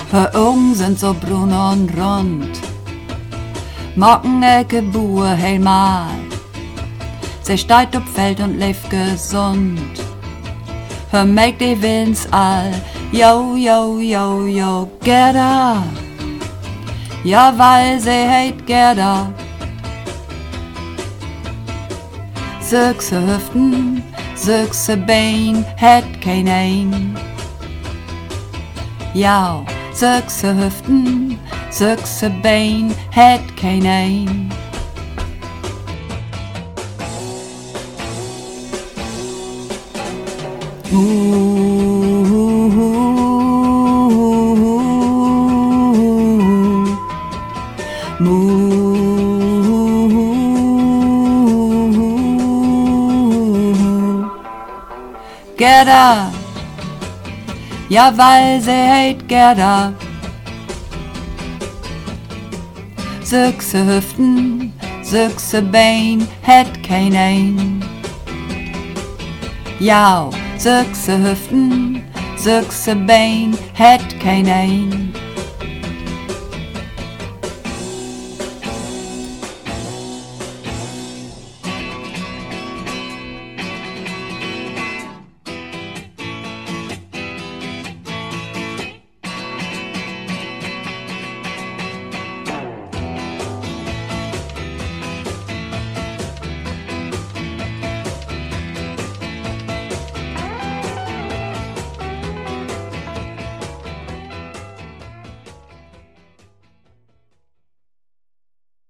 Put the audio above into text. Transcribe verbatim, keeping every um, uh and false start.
Haar Augen sind so brun und rund, Mocken ecke Buhe helmal. Sie steigt op Feld und lebt gesund. Hör meg die Willens all, yo, yo, yo, yo, Gerda. Ja, weil sie heit Gerda. Sechse Hüften, sechse Bein, het kein ein. Ja, sechse Hüften, sechse Bein, het kein ein. Gerda, ja, weil sie heit Gerda. Sechse Hüften, sechse Bein, het kein ein. Ja, sechse Hüften, sechse Bein, het kein ein.